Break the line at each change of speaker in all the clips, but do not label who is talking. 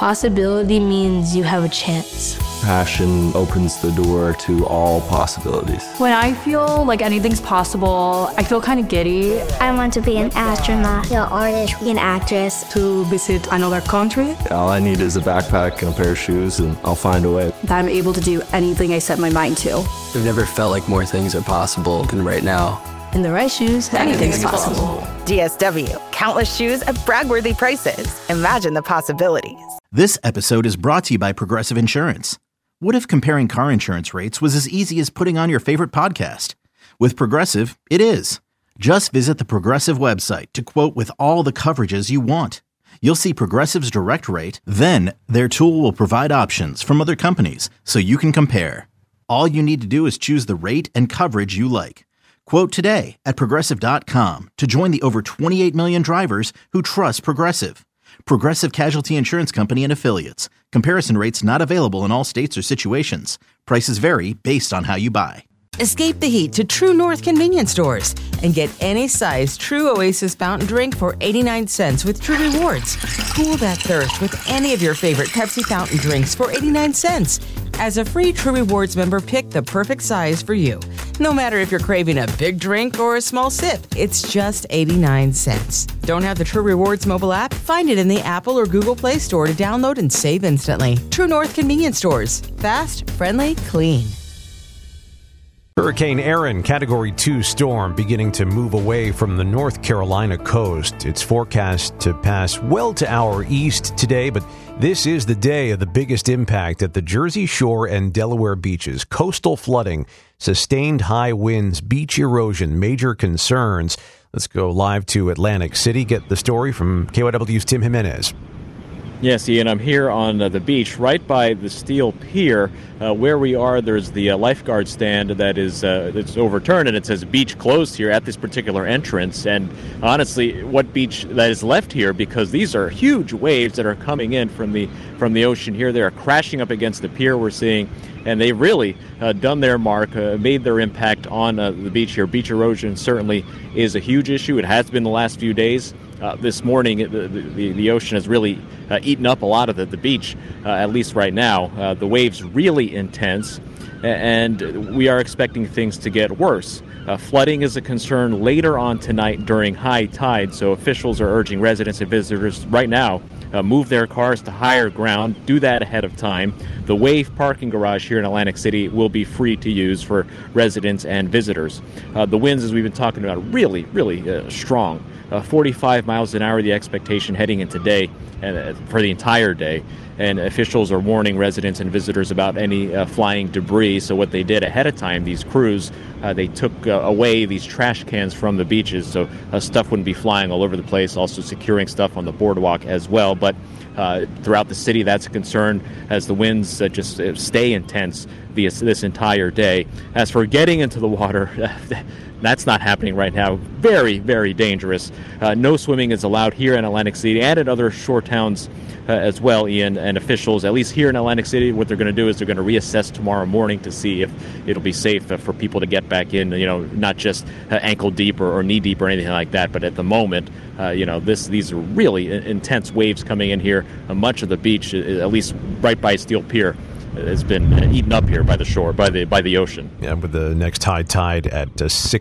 Possibility means you have a chance.
Passion opens the door to all possibilities.
When I feel like anything's possible, I feel kind of giddy.
I want to be an astronaut, an artist, an actress.
To visit another country.
All I need is a backpack and a pair of shoes, and I'll find a way.
That I'm able to do anything I set my mind to.
I've never felt like more things are possible than right now.
In the right shoes, anything's possible.
DSW, countless shoes at brag-worthy prices. Imagine the possibilities.
This episode is brought to you by Progressive Insurance. What if comparing car insurance rates was as easy as putting on your favorite podcast? With Progressive, it is. Just visit the Progressive website to quote with all the coverages you want. You'll see Progressive's direct rate, then their tool will provide options from other companies so you can compare. All you need to do is choose the rate and coverage you like. Quote today at Progressive.com to join the over 28 million drivers who trust Progressive. Progressive Casualty Insurance Company and Affiliates. Comparison rates not available in all states or situations. Prices vary based on how you buy.
Escape the heat to True North convenience stores and get any size True Oasis fountain drink for 89 cents with True Rewards. Cool that thirst with any of your favorite Pepsi fountain drinks for 89 cents. As a free True Rewards member, pick the perfect size for you. No matter if you're craving a big drink or a small sip, it's just 89 cents. Don't have the True Rewards mobile app? Find it in the Apple or Google Play Store to download and save instantly. True North convenience stores. Fast, friendly, clean.
Hurricane Erin, Category 2 storm, beginning to move away from the North Carolina coast. It's forecast to pass well to our east today, but this is the day of the biggest impact at the Jersey Shore and Delaware beaches. Coastal flooding, sustained high winds, beach erosion, major concerns. Let's go live to Atlantic City, get the story from KYW's Tim Jimenez.
Yes, Ian, I'm here on the beach right by the steel pier. Where we are, there's the lifeguard stand that is it's overturned, and it says beach closed here at this particular entrance. And honestly, what beach that is left here, because these are huge waves that are coming in from the ocean here. They are crashing up against the pier we're seeing, and they've really done their mark, made their impact on the beach here. Beach erosion certainly is a huge issue. It has been the last few days. This morning, the ocean has really eaten up a lot of the beach, at least right now. The waves really intense, and we are expecting things to get worse. Flooding is a concern later on tonight during high tide, so officials are urging residents and visitors right now move their cars to higher ground. Do that ahead of time. The Wave parking garage here in Atlantic City will be free to use for residents and visitors. The winds, as we've been talking about, really, really strong. 45 miles an hour, the expectation heading in today for the entire day. And officials are warning residents and visitors about any flying debris. So what they did ahead of time, these crews, they took away these trash cans from the beaches so stuff wouldn't be flying all over the place, also securing stuff on the boardwalk as well. But throughout the city, that's a concern as the winds just stay intense this entire day. As for getting into the water, that's not happening right now. Very, very dangerous. No swimming is allowed here in Atlantic City and in other shore towns as well, Ian. And officials, at least here in Atlantic City, what they're going to do is they're going to reassess tomorrow morning to see if it'll be safe for people to get back in, not just ankle deep or knee deep or anything like that. But at the moment, these are really intense waves coming in here. Much of the beach, at least right by Steel Pier, has been eaten up here by the shore, by the ocean.
Yeah, with the next high tide at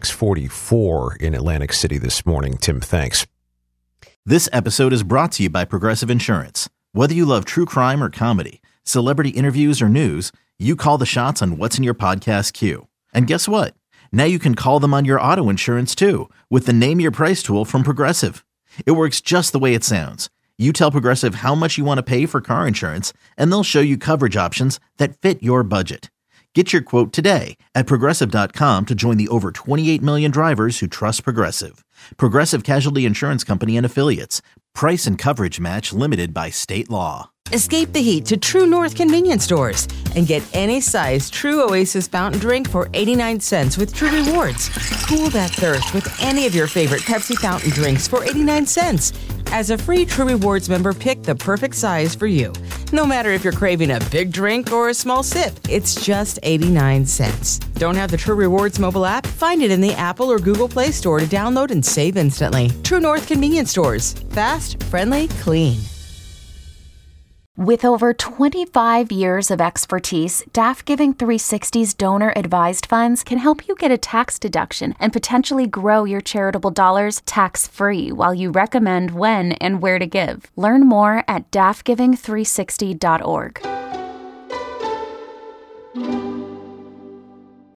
6:44 in Atlantic City this morning. Tim, thanks.
This episode is brought to you by Progressive Insurance. Whether you love true crime or comedy, celebrity interviews or news, you call the shots on what's in your podcast queue. And guess what? Now you can call them on your auto insurance too with the Name Your Price tool from Progressive. It works just the way it sounds. You tell Progressive how much you want to pay for car insurance, and they'll show you coverage options that fit your budget. Get your quote today at Progressive.com to join the over 28 million drivers who trust Progressive. Progressive Casualty Insurance Company and Affiliates. Price and coverage match limited by state law.
Escape the heat to True North convenience stores and get any size True Oasis fountain drink for 89 cents with True Rewards. Cool that thirst with any of your favorite Pepsi fountain drinks for 89 cents. As a free True Rewards member, pick the perfect size for you. No matter if you're craving a big drink or a small sip, it's just 89 cents. Don't have the True Rewards mobile app? Find it in the Apple or Google Play Store to download and save instantly. True North convenience stores. Fast, friendly, clean.
With over 25 years of expertise, DAF Giving 360's donor-advised funds can help you get a tax deduction and potentially grow your charitable dollars tax-free while you recommend when and where to give. Learn more at dafgiving360.org.